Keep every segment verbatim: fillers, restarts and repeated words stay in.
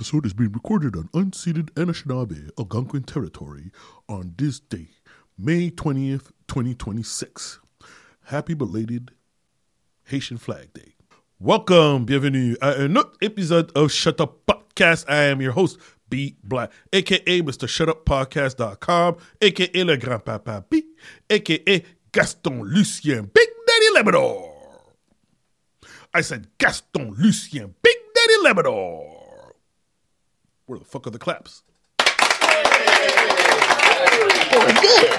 episode is being recorded on unceded Anishinaabe, Algonquin territory on this day, May twentieth, twenty twenty-six. Happy belated Haitian Flag Day. Welcome, bienvenue à un autre épisode of Shut Up Podcast. I am your host, B Black, aka Mister Shut Up Podcast dot com, aka Le Grand Papa B, aka Gaston Lucien Big Daddy Labrador. I said Gaston Lucien Big Daddy Labrador. Where the fuck are the claps? Doing good.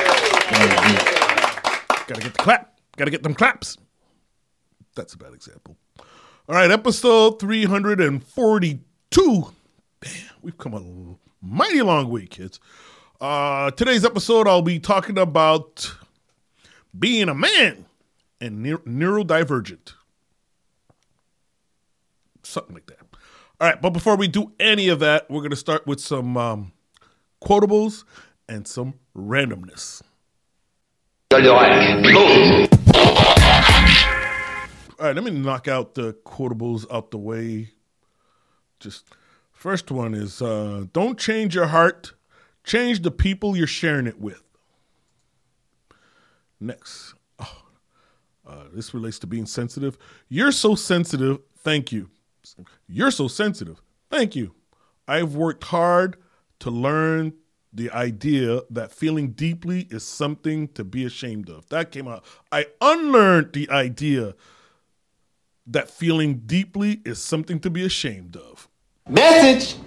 Gotta get the clap. Gotta get them claps. That's a bad example. All right, episode three hundred forty-two. Damn, we've come a mighty long way, kids. Uh, today's episode, I'll be talking about being a man and ne- neurodivergent. Something like that. All right, but before we do any of that, we're going to start with some um, quotables and some randomness. All right, let me knock out the quotables out the way. Just first one is, uh, don't change your heart, change the people you're sharing it with. Next, oh, uh, this relates to being sensitive. You're so sensitive, thank you. You're so sensitive. Thank you. I've worked hard to learn the idea that feeling deeply is something to be ashamed of. That came out. I unlearned the idea that feeling deeply is something to be ashamed of. Message.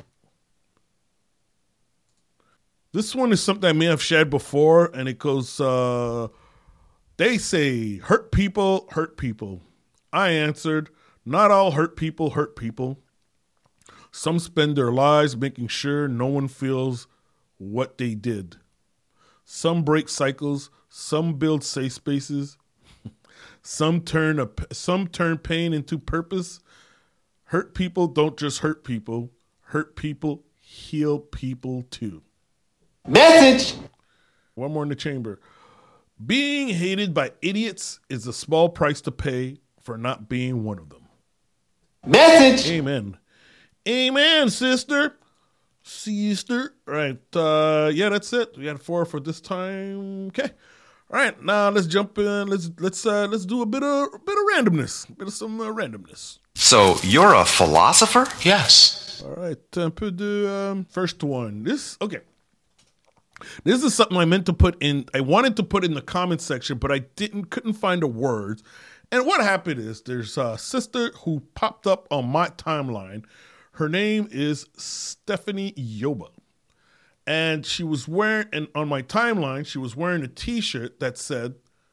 This one is something I may have shared before, and it goes, uh, they say, hurt people, hurt people. I answered, not all hurt people hurt people. Some spend their lives making sure no one feels what they did. Some break cycles. Some build safe spaces. some turn a, some turn pain into purpose. Hurt people don't just hurt people. Hurt people heal people too. Message. One more in the chamber. Being hated by idiots is a small price to pay for not being one of them. Message. Amen. Amen, sister. Sister. All right. Uh, yeah, that's it. We got four for this time. Okay. All right. Now let's jump in. Let's let's uh, let's do a bit of a bit of randomness. A bit of some uh, randomness. So you're a philosopher? Yes. All right. Un peu de um, first one. This okay. This is something I meant to put in. I wanted to put in the comment section, but I didn't. Couldn't find the words. And what happened is there's a sister who popped up on my timeline. Her name is Stephanie Yoba. And she was wearing, and on my timeline, she was wearing a t-shirt that said,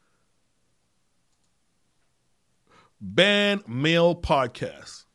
ban male podcast.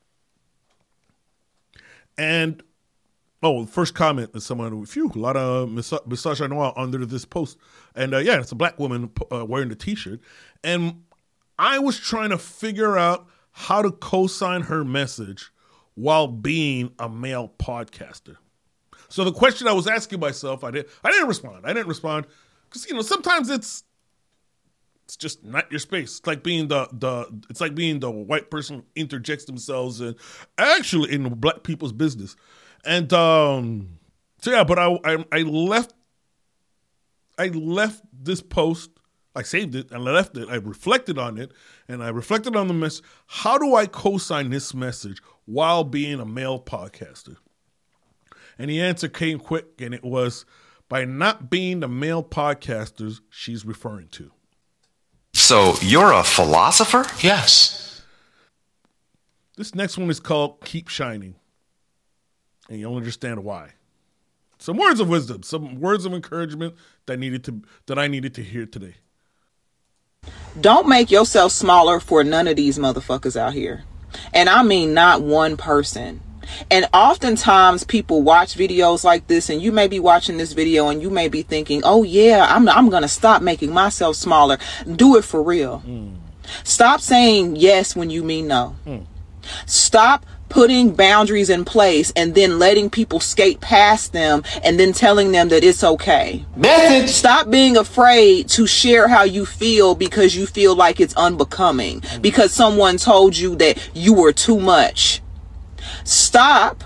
And, oh, the first comment is someone, phew, a lot of misogynoir under this post. And uh, yeah, it's a black woman uh, wearing the t-shirt. And I was trying to figure out how to co-sign her message while being a male podcaster. So the question I was asking myself, I didn't, I didn't respond. I didn't respond because you know sometimes it's it's just not your space. It's like being the the it's like being the white person who interjects themselves in actually in black people's business. And um, so yeah, but I, I I left I left this post. I saved it and I left it. I reflected on it and I reflected on the message. How do I co-sign this message while being a male podcaster? And the answer came quick, and it was by not being the male podcasters she's referring to. So you're a philosopher? Yes. This next one is called Keep Shining. And you'll understand why. Some words of wisdom, some words of encouragement that needed to that I needed to hear today. Don't make yourself smaller for none of these motherfuckers out here. And I mean not one person. And oftentimes people watch videos like this, and you may be watching this video and you may be thinking, oh yeah, I'm I'm going to stop making myself smaller. Do it for real. Mm. Stop saying yes when you mean no. Mm. Stop putting boundaries in place and then letting people skate past them and then telling them that it's okay. Message. Stop being afraid to share how you feel because you feel like it's unbecoming, because someone told you that you were too much. Stop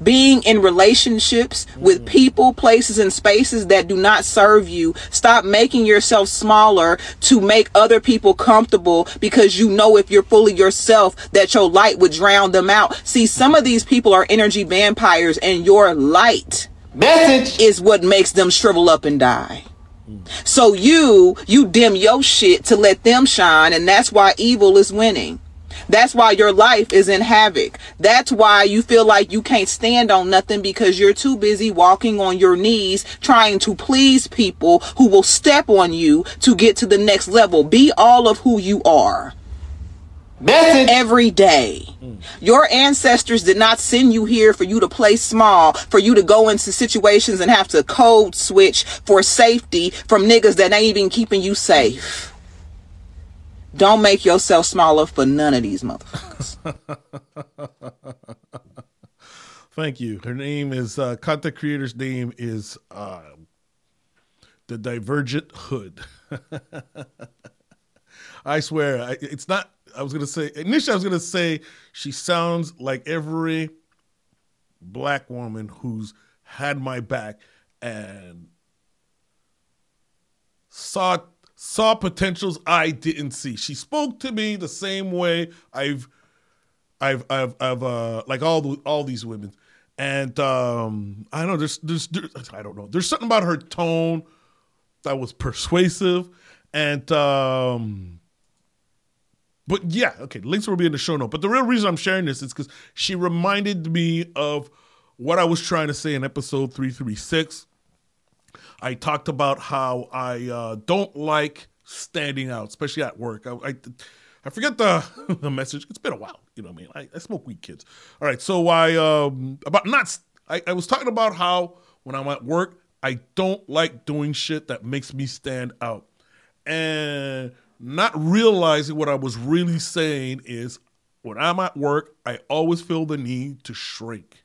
being in relationships with people, places, and spaces that do not serve you. Stop making yourself smaller to make other people comfortable, because you know if you're fully yourself that your light would drown them out. See, some of these people are energy vampires, and your light Message is what makes them shrivel up and die. So you, you dim your shit to let them shine, and that's why evil is winning. That's why your life is in havoc. That's why you feel like you can't stand on nothing, because you're too busy walking on your knees trying to please people who will step on you to get to the next level. Be all of who you are. Message Every day. Your ancestors did not send you here for you to play small, for you to go into situations and have to code switch for safety from niggas that ain't even keeping you safe. Don't make yourself smaller for none of these motherfuckers. Thank you. Her name is, uh, content creator's name is uh, The Divergent Hood. I swear, I, it's not, I was going to say, initially I was going to say she sounds like every black woman who's had my back and saw saw potentials I didn't see. She spoke to me the same way I've I've I've, I've uh like all the, all these women. And um I don't know, there's, there's there's I don't know. There's something about her tone that was persuasive, and um but yeah, okay, links will be in the show note. But the real reason I'm sharing this is because she reminded me of what I was trying to say in episode three thirty-six. I talked about how I uh, don't like standing out, especially at work. I I, I forget the the message. It's been a while, you know what I mean? I, I smoke weed, kids. All right, so I um about not. I, I was talking about how when I'm at work, I don't like doing shit that makes me stand out, and not realizing what I was really saying is when I'm at work, I always feel the need to shrink.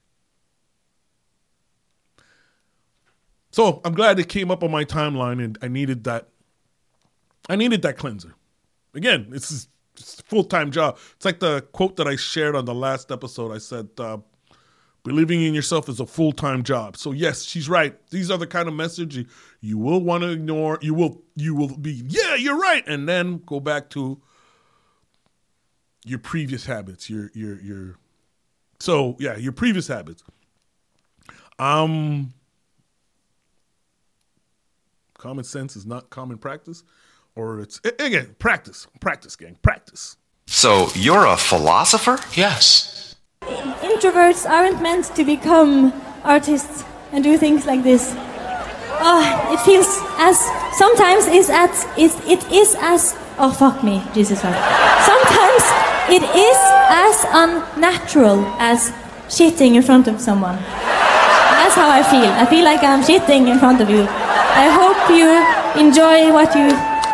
So I'm glad it came up on my timeline, and I needed that. I needed that cleanser. Again, this is it's a full-time job. It's like the quote that I shared on the last episode. I said, uh, believing in yourself is a full-time job. So yes, she's right. These are the kind of message you, you will want to ignore. You will you will be, yeah, you're right, and then go back to your previous habits. Your your your. So yeah, your previous habits. Um. Common sense is not common practice, or it's, again, practice, practice, gang, practice. So you're a philosopher? Yes. Introverts aren't meant to become artists and do things like this. Oh, it feels as, sometimes it's at, it, it is as, oh fuck me, Jesus Christ. Sometimes it is as unnatural as shitting in front of someone. That's how I feel. I feel like I'm shitting in front of you. I hope you enjoy what you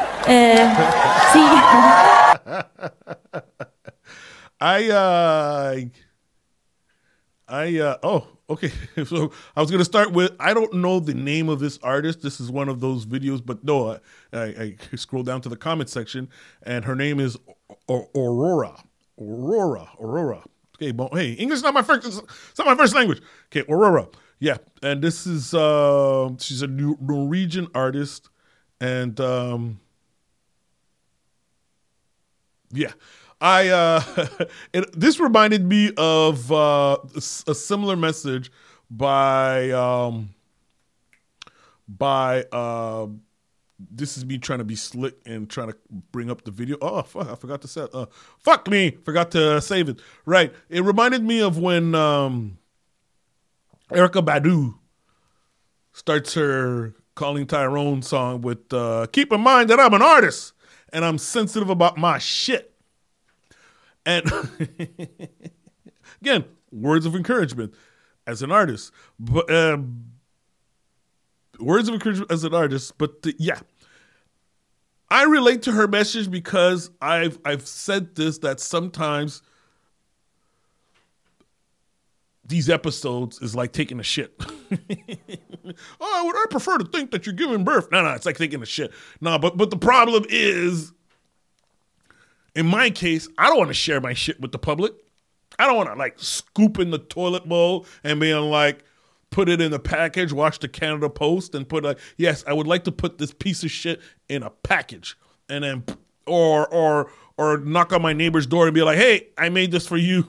uh, see. I, uh, I, uh, oh, okay. So I was going to start with, I don't know the name of this artist. This is one of those videos, but no, I, I, I scroll down to the comment section, and her name is Aurora. Aurora. Aurora. Okay, bon, hey, English is not my first, it's not my first language. Okay, Aurora. Yeah, and this is, uh, she's a new Norwegian artist, and um, yeah, I, uh, it, this reminded me of uh, a similar message by, um, by, uh, this is me trying to be slick and trying to bring up the video. Oh, fuck, I forgot to set, uh, fuck me, forgot to save it. Right, it reminded me of when, um, Erykah Badu starts her Calling Tyrone song with, uh, keep in mind that I'm an artist and I'm sensitive about my shit. And again, words of encouragement as an artist. But um, words of encouragement as an artist. But uh, yeah, I relate to her message because I've I've said this, that sometimes these episodes is like taking a shit. Oh, I would I prefer to think that you're giving birth. No, no, it's like taking a shit. No, but but the problem is, in my case, I don't want to share my shit with the public. I don't want to like scoop in the toilet bowl and being like, put it in the package, watch the Canada Post and put like, yes, I would like to put this piece of shit in a package. And then, or, or, or knock on my neighbor's door and be like, hey, I made this for you.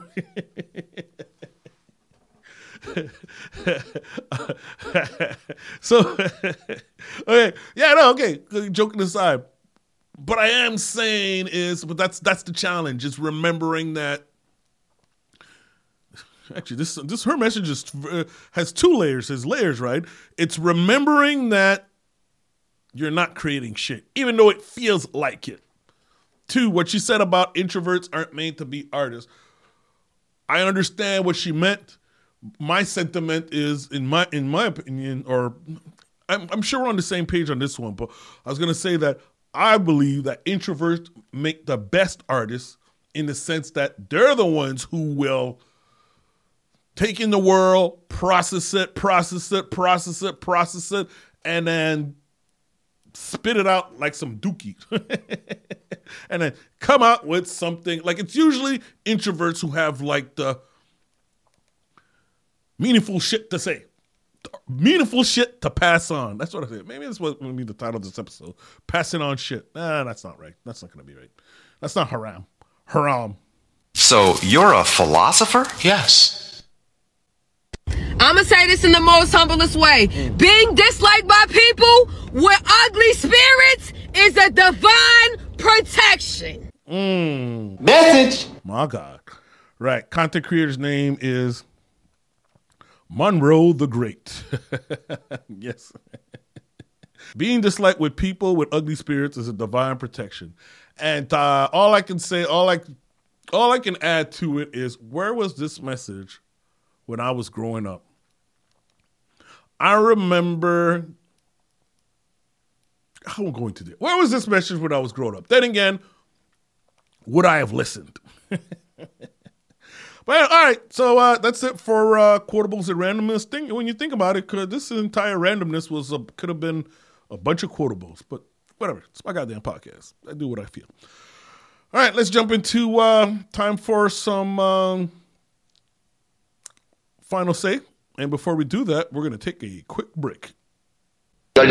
So, okay, yeah, no, okay, joking aside. But I am saying is, but that's that's the challenge, is remembering that. Actually, this this her message is, uh, has two layers. Has layers, right? It's remembering that you're not creating shit, even though it feels like it. Two, what she said about introverts aren't made to be artists. I understand what she meant. My sentiment is, in my in my opinion, or I'm, I'm sure we're on the same page on this one, but I was going to say that I believe that introverts make the best artists in the sense that they're the ones who will take in the world, process it, process it, process it, process it, and then spit it out like some dookie. And then come out with something. Like, it's usually introverts who have like the meaningful shit to say. Meaningful shit to pass on. That's what I think. Maybe that's what will be the title of this episode. Passing on shit. Nah, that's not right. That's not going to be right. That's not haram. Haram. So you're a philosopher? Yes. I'm going to say this in the most humblest way. Mm. Being disliked by people with ugly spirits is a divine protection. Mm. Message. My God. Right. Content creator's name is Monroe the Great. Yes. Being disliked with people with ugly spirits is a divine protection. And uh, all I can say, all I, all I can add to it is, where was this message when I was growing up? I remember, how am I going to do? Where was this message when I was growing up? Then again, would I have listened? But all right, so uh, that's it for uh, quotables and randomness thing. When you think about it, could, this entire randomness was a, could have been a bunch of quotables, but whatever. It's my goddamn podcast. I do what I feel. All right, let's jump into uh, time for some um, final say. And before we do that, we're going to take a quick break. All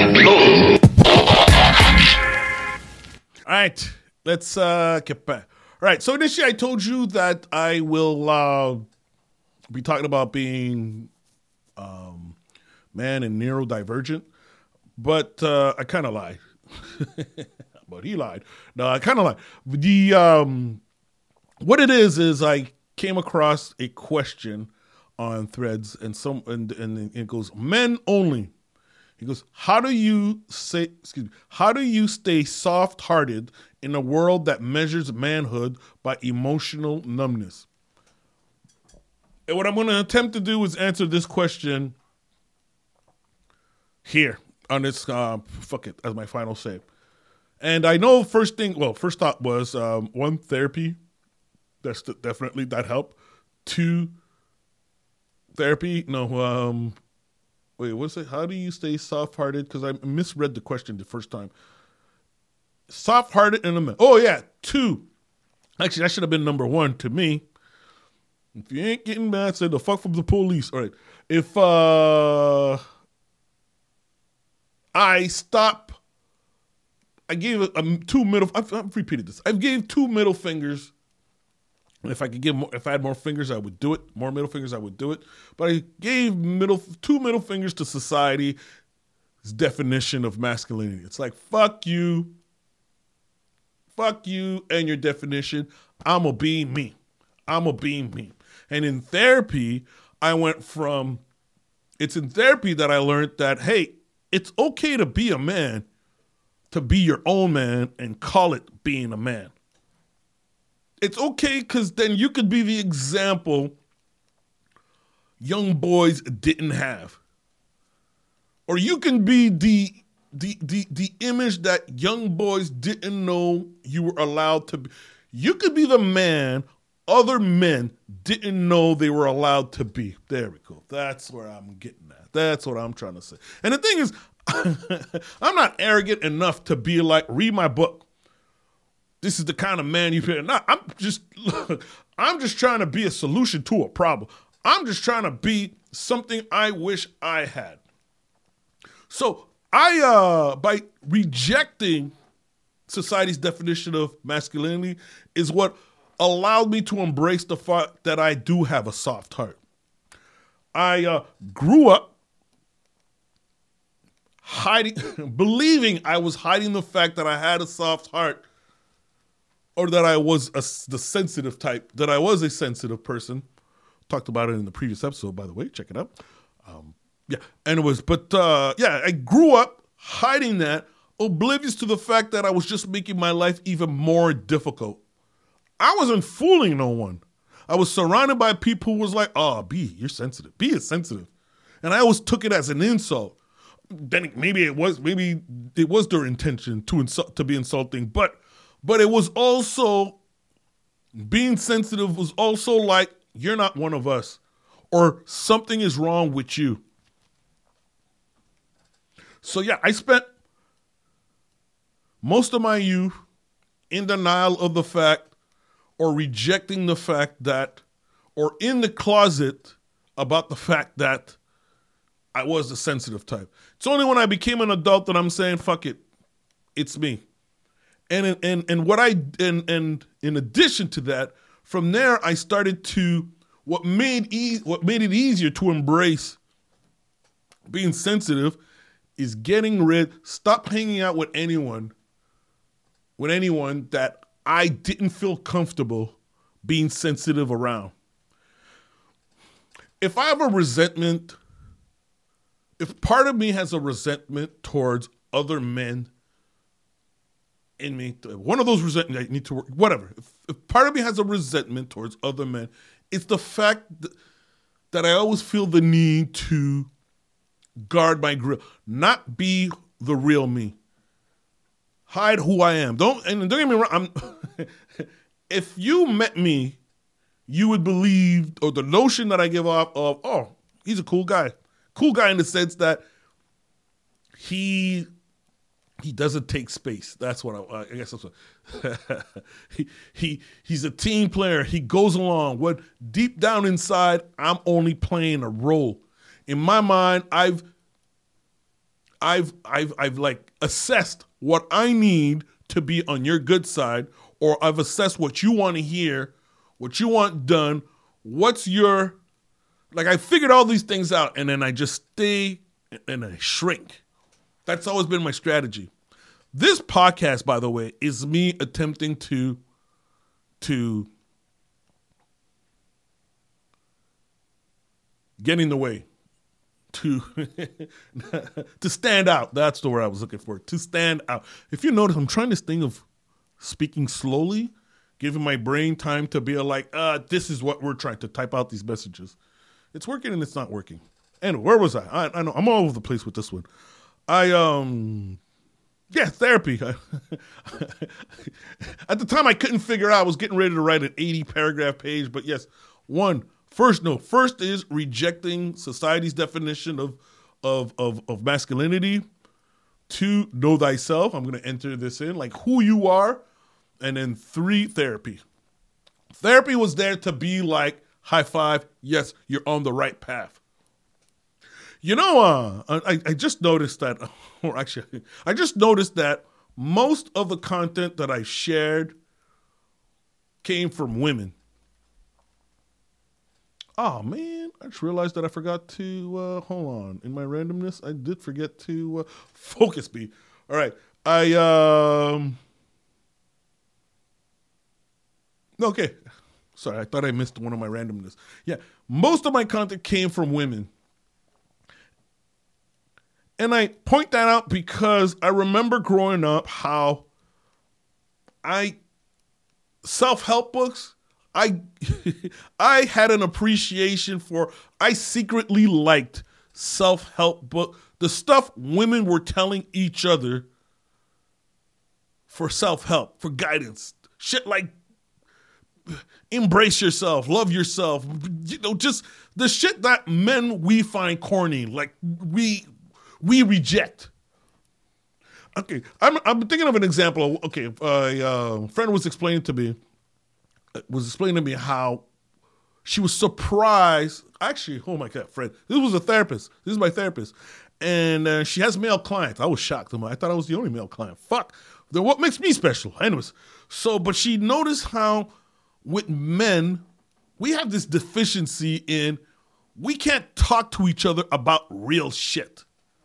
right, let's uh, get back. All right, so initially I told you that I will uh, be talking about being um, man and neurodivergent, but uh, I kind of lied. But he lied. No, I kind of lied. The um, what it is is I came across a question on Threads, and some and, and it goes, men only. He goes, how do you say? Excuse me. How do you stay soft-hearted in a world that measures manhood by emotional numbness? And what I'm going to attempt to do is answer this question here on this. Uh, fuck it, as my final say. And I know first thing. Well, first thought was um, one, therapy. That's the, definitely that helped. Two, therapy. No. Um, Wait, what's it? How do you stay soft-hearted? Because I misread the question the first time. Soft-hearted in a man. Oh, yeah, two. Actually, that should have been number one to me. If you ain't getting mad, say the fuck from the police. All right. If uh, I stop, I gave a, a two middle, I've, I've repeated this. I gave two middle fingers. And if I could give more, if I had more fingers, I would do it. More middle fingers, I would do it. But I gave middle two middle fingers to society's definition of masculinity. It's like, fuck you. Fuck you and your definition. I'm a be me. I'm a be me. And in therapy, I went from, it's in therapy that I learned that, hey, it's okay to be a man, to be your own man and call it being a man. It's okay because then you could be the example young boys didn't have. Or you can be the, the, the, the image that young boys didn't know you were allowed to be. You could be the man other men didn't know they were allowed to be. There we go. That's where I'm getting at. That's what I'm trying to say. And the thing is, I'm not arrogant enough to be like, read my book. This is the kind of man you feel. No, I'm just, look, I'm just trying to be a solution to a problem. I'm just trying to be something I wish I had. So I, uh, by rejecting society's definition of masculinity is what allowed me to embrace the fact that I do have a soft heart. I uh, grew up hiding, believing I was hiding the fact that I had a soft heart, or that I was a, the sensitive type, that I was a sensitive person. Talked about it in the previous episode, by the way. Check it out. Um, yeah, anyways, but uh, yeah, I grew up hiding that, oblivious to the fact that I was just making my life even more difficult. I wasn't fooling no one. I was surrounded by people who was like, oh, B, you're sensitive. B is sensitive. And I always took it as an insult. Then maybe it was, maybe it was their intention to insult, to be insulting, but but it was also, being sensitive was also like, you're not one of us, or something is wrong with you. So yeah, I spent most of my youth in denial of the fact, or rejecting the fact that, or in the closet about the fact that I was the sensitive type. It's only when I became an adult that I'm saying, fuck it, it's me. And and and what I and and in addition to that, from there I started to what made e- what made it easier to embrace being sensitive is getting rid, stop hanging out with anyone, with anyone that I didn't feel comfortable being sensitive around. If I have a resentment, if part of me has a resentment towards other men in me, one of those resentments I need to work, whatever. If, if part of me has a resentment towards other men, it's the fact that, that I always feel the need to guard my grill, not be the real me. Hide who I am. Don't and don't get me wrong. I'm, if you met me, you would believe, or the notion that I give off of, oh, he's a cool guy. Cool guy in the sense that he he doesn't take space. That's what I, I guess. That's what, he he he's a team player. He goes along. When deep down inside, I'm only playing a role. In my mind, I've I've I've I've like assessed what I need to be on your good side, or I've assessed what you want to hear, what you want done, what's your, like I figured all these things out, and then I just stay and I shrink. That's always been my strategy. This podcast, by the way, is me attempting to, to get in the way. To to stand out. That's the word I was looking for. To stand out. If you notice, I'm trying this thing of speaking slowly, giving my brain time to be like, uh, this is what we're trying to type out these messages. It's working and it's not working. Anyway, where was I? I, I know I'm all over the place with this one. I um, yeah, therapy. At the time, I couldn't figure out. I was getting ready to write an eighty paragraph page, but yes, one. First, no. First is rejecting society's definition of of of, of masculinity. Two, know thyself. I'm going to enter this in, like who you are. And then three, therapy. Therapy was there to be like, high five, yes, you're on the right path. You know, uh, I, I just noticed that, or actually, I just noticed that most of the content that I shared came from women. Oh, man, I just realized that I forgot to, uh, hold on. In my randomness, I did forget to uh, focus me. All right. I, um, okay. Sorry, I thought I missed one of my randomness. Yeah, most of my content came from women. And I point that out because I remember growing up how I, self-help books, I I had an appreciation for, I secretly liked self-help book, the stuff women were telling each other for self-help, for guidance. Shit like embrace yourself, love yourself, you know, just the shit that men we find corny, like we we reject. Okay, I'm I'm thinking of an example. Okay, a uh, friend was explaining to me was explaining to me how she was surprised. Actually, oh my God, Fred, this was a therapist. This is my therapist. And uh, she has male clients. I was shocked. I thought I was the only male client. Fuck. Then what makes me special? Anyways, so, but she noticed how with men, we have this deficiency in we can't talk to each other about real shit.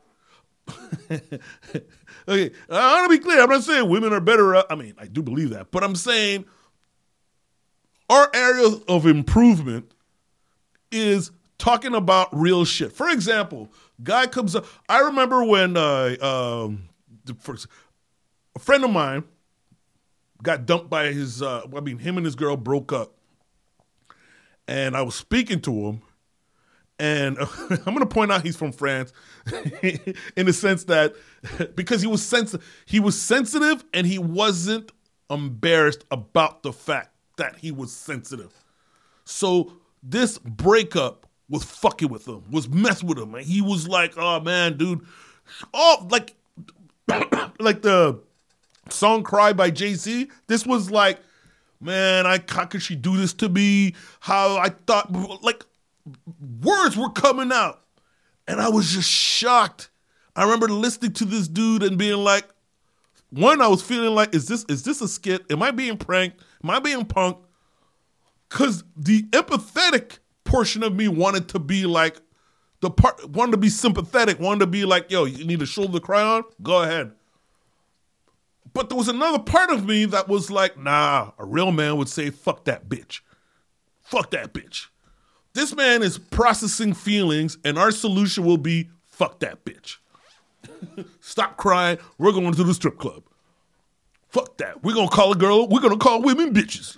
Okay, I want to be clear. I'm not saying women are better. I mean, I do believe that. But I'm saying our area of improvement is talking about real shit. For example, guy comes up. I remember when uh, um, the first, a friend of mine got dumped by his, uh, I mean, him and his girl broke up. And I was speaking to him. And uh, I'm going to point out he's from France in the sense that because he was sensitive, he was sensitive and he wasn't embarrassed about the fact that he was sensitive. So this breakup was fucking with him, was messing with him. And he was like, oh man, dude. Oh, like, like the song Cry by Jay-Z. This was like, man, I, how could she do this to me? How I thought, like, words were coming out. And I was just shocked. I remember listening to this dude and being like, one, I was feeling like, is this is this a skit? Am I being pranked? Am I being punked? Because the empathetic portion of me wanted to be like, the part wanted to be sympathetic, wanted to be like, yo, you need a shoulder to cry on? Go ahead. But there was another part of me that was like, nah, a real man would say, fuck that bitch. Fuck that bitch. This man is processing feelings, and our solution will be, fuck that bitch. Stop crying. We're going to the strip club. Fuck that. We're going to call a girl. We're going to call women bitches.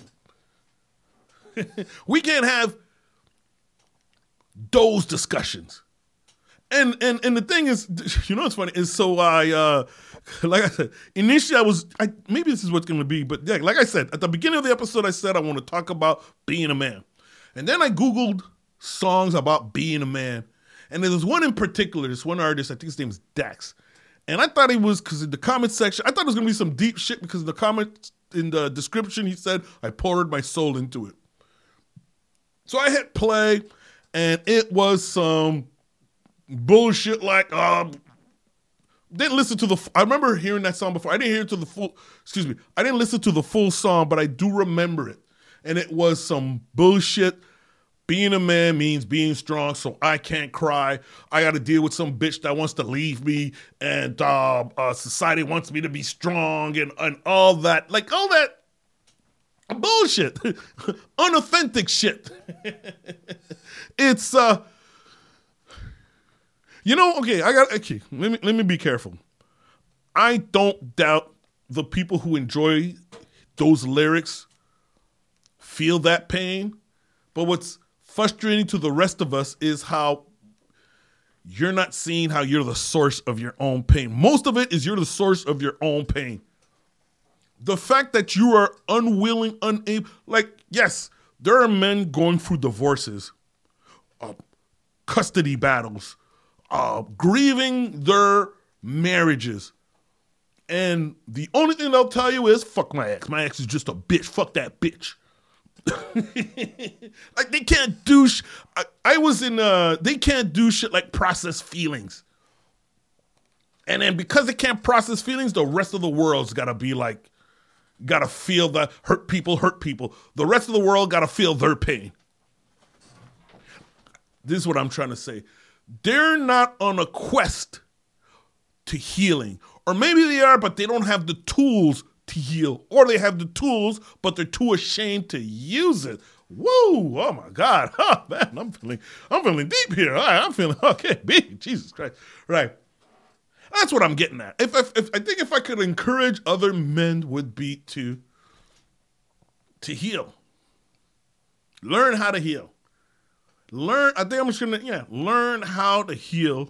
We can't have those discussions. And and and the thing is, you know what's funny? Is so I, uh, like I said, initially I was, I, maybe this is what's going to be, but yeah, like I said, at the beginning of the episode, I said I want to talk about being a man. And then I Googled songs about being a man. And there's one in particular, this one artist, I think his name is Dax. And I thought he was, because in the comment section, I thought it was going to be some deep shit because in the comment, in the description, he said, I poured my soul into it. So I hit play, and it was some bullshit like, um, didn't listen to the, I remember hearing that song before. I didn't hear it to the full, excuse me, I didn't listen to the full song, but I do remember it. And it was some bullshit. Being a man means being strong, so I can't cry. I got to deal with some bitch that wants to leave me, and uh, uh, society wants me to be strong, and, and all that. Like, all that bullshit. Unauthentic shit. It's, uh, you know, okay, I got, okay, let me, let me be careful. I don't doubt the people who enjoy those lyrics feel that pain, but what's frustrating to the rest of us is how you're not seeing how you're the source of your own pain. Most of it is you're the source of your own pain. The fact that you are unwilling, unable, like, yes, there are men going through divorces, uh, custody battles, uh, grieving their marriages. And the only thing they'll tell you is, fuck my ex. My ex is just a bitch. Fuck that bitch. Like they can't do sh- I, I was in uh they can't do shit like process feelings. And then because they can't process feelings, the rest of the world's gotta be like, gotta feel the hurt people hurt people. The rest of the world gotta feel their pain. This is what I'm trying to say. They're not on a quest to healing. Or maybe they are, but they don't have the tools to heal, or they have the tools, but they're too ashamed to use it. Woo! Oh my God! Oh man, I'm feeling, I'm feeling deep here. All right, I'm feeling okay. Big Jesus Christ! Right. That's what I'm getting at. If, if, if I think if I could encourage other men, would be to to heal, learn how to heal, learn. I think I'm just gonna yeah, learn how to heal.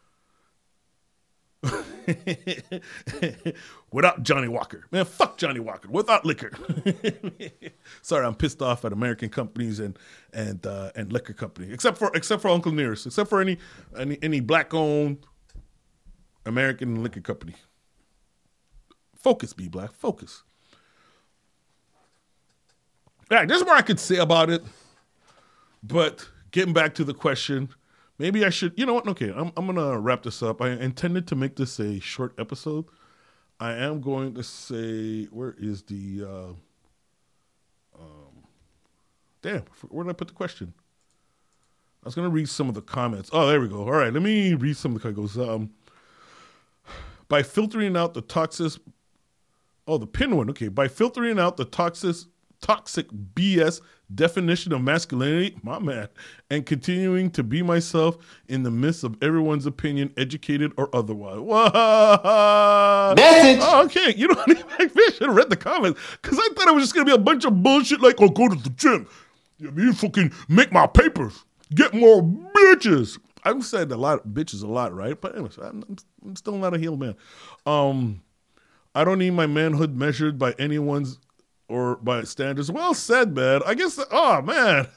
Without Johnny Walker. Man, fuck Johnny Walker. Without liquor. Sorry, I'm pissed off at American companies and and uh, and liquor companies. Except for except for Uncle Nearest. Except for any any, any black owned American liquor company. Focus, be black. Focus. Yeah, there's more I could say about it. But getting back to the question, maybe I should, you know what? Okay, I'm, I'm going to wrap this up. I intended to make this a short episode. I am going to say, where is the, uh, um, damn, where did I put the question? I was going to read some of the comments. Oh, there we go. All right, let me read some of the comments. Um, by filtering out the toxic, oh, the pin one. Okay, by filtering out the toxic, toxic B S definition of masculinity, my man, and continuing to be myself in the midst of everyone's opinion, educated or otherwise. What? Message. Oh, okay, you know what? I should have read the comments because I thought it was just gonna be a bunch of bullshit like, "Oh, go to the gym, you mean fucking make my papers, get more bitches." I've said a lot of bitches a lot, right? But anyways, I'm, I'm still not a heel man. Um, I don't need my manhood measured by anyone's or by standards. Well said, man. I guess, oh, man.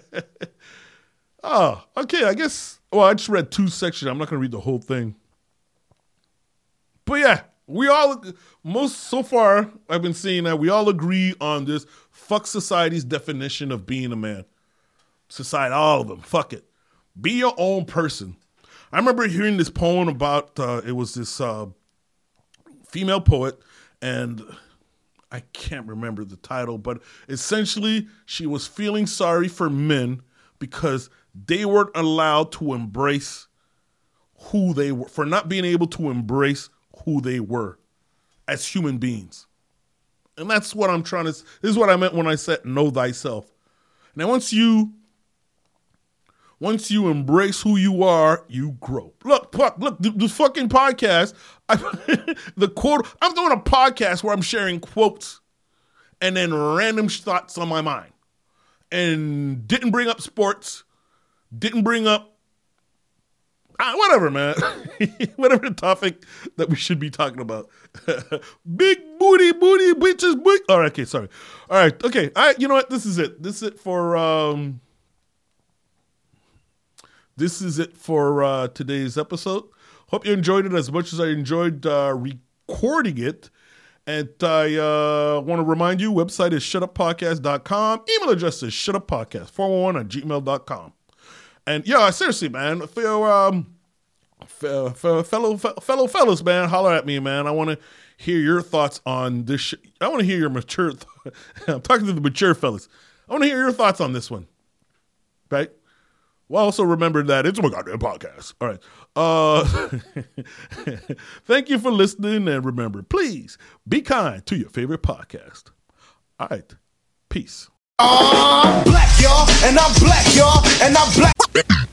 oh, okay, I guess, well, I just read two sections. I'm not going to read the whole thing. But yeah, we all, most, so far, I've been seeing that we all agree on this. Fuck society's definition of being a man. Society, all of them, fuck it. Be your own person. I remember hearing this poem about, uh, it was this uh, female poet, and I can't remember the title, but essentially she was feeling sorry for men because they weren't allowed to embrace who they were, for not being able to embrace who they were as human beings. And that's what I'm trying to, this is what I meant when I said know thyself. Now, once you Once you embrace who you are, you grow. Look, look, the, the fucking podcast, I, the quote, I'm doing a podcast where I'm sharing quotes and then random thoughts on my mind. And didn't bring up sports, didn't bring up, uh, whatever, man. Whatever the topic that we should be talking about. Big booty, booty, bitches, booty. All right, okay, sorry. All right, okay. All right, you know what? This is it. This is it for... Um, This is it for uh, today's episode. Hope you enjoyed it as much as I enjoyed uh, recording it. And I uh, want to remind you, website is shut up podcast dot com. Email address is shutuppodcast four one one at gmail dot com. And yeah, seriously, man, for, um, for, for fellow fellow fellas, man, holler at me, man. I want to hear your thoughts on this. Sh- I want to hear your mature. Th- I'm talking to the mature fellas. I want to hear your thoughts on this one. Right? Well, also remember that it's my goddamn podcast. All right. Uh, thank you for listening. And remember, please be kind to your favorite podcast. All right. Peace. I'm black, y'all, and I'm black, y'all, and I'm black.